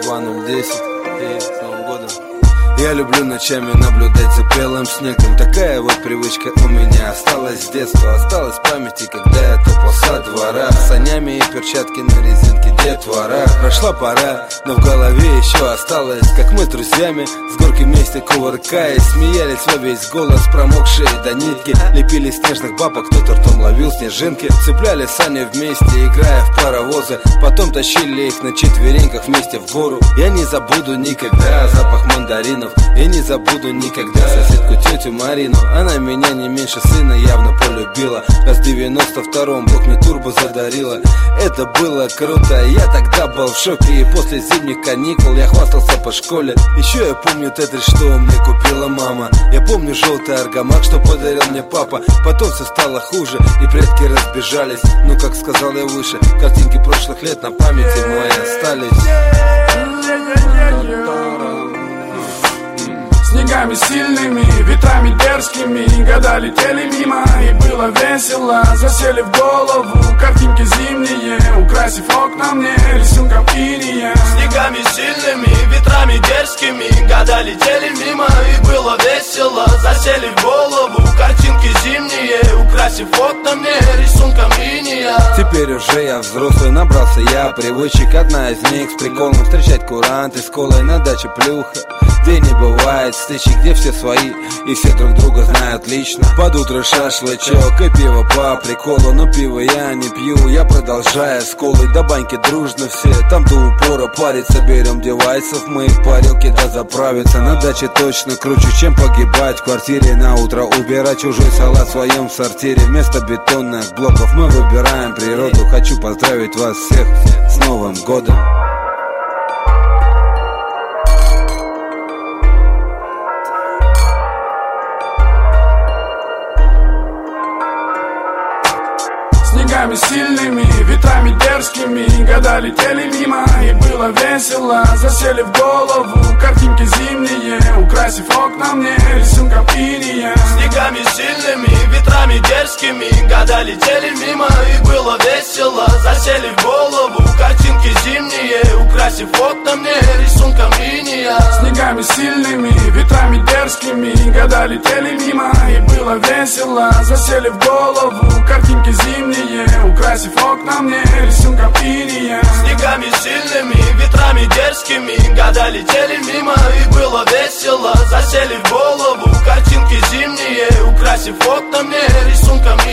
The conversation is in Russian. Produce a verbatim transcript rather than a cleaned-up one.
Москва ноль десять. Эй, с Новым годом. Я люблю ночами наблюдать за белым снегом. Такая вот привычка у меня осталась с детства. Осталась в памяти, когда я топал со двора. Санями и перчатки на резинке детвора. Прошла пора, но в голове еще осталось, как мы с друзьями с горки вместе кувыркаясь смеялись во весь голос, промокшие до нитки. Лепили снежных бабок, кто-то ртом ловил снежинки. Цепляли сани вместе, играя в паровозы. Потом тащили их на четвереньках вместе в гору. Я не забуду никогда запах мандаринов. Я не забуду никогда соседку тетю Марину. Она меня не меньше сына явно полюбила. Раз в девяносто втором Бог мне турбо задарила. Это было круто, я тогда был в шоке. И после зимних каникул я хвастался по школе. Еще я помню тетрис, что мне купила мама. Я помню желтый аргамак, что подарил мне папа. Потом все стало хуже и предки разбежались. Но как сказал я выше, картинки прошлых лет на памяти моей остались. Снегами сильными, ветрами дерзкими, года летели мимо, и было весело. Засели в голову картинки зимние, украсив окна мне рисунком иния. Снегами сильными, ветрами дерзкими, года летели мимо, и было весело. Засели в голову картинки зимние, украсив окна мне рисунком иния. Теперь уже я взрослый, набрался я привычек. Одна из них с приколом встречать куранты с колой на даче плюха, где не бывает встречи, где все свои и все друг друга знают лично. Под утро шашлычок и пиво по приколу, но пиво я не пью, я продолжаю с колой. До баньки дружно все, там до упора париться. Берем девайсов мы в парилке, да заправиться. На даче точно круче, чем погибать в квартире. На утро убирать чужой салат в своем сортире. Вместо бетонных блоков мы выбираем природу. Хочу поздравить вас всех с Новым годом. Снегами сильными, ветрами дерзкими, года летели мимо, и было весело. Засели в голову картинки зимние, украсив окна мне рисунком иния. Снегами сильными, ветрами дерзкими, года летели мимо, и было весело. Засели в голову картинки зимние, украсив окна мне рисунком иния. Снегами сильными, ветрами дерзкими, года летели мимо, и было весело. Засели в голову картинки зимние, украсив окна мне рисунком иния. Снегами сильными, ветрами дерзкими, года летели мимо, и было весело. Засели в голову картинки зимние, украсив окна мне рисунком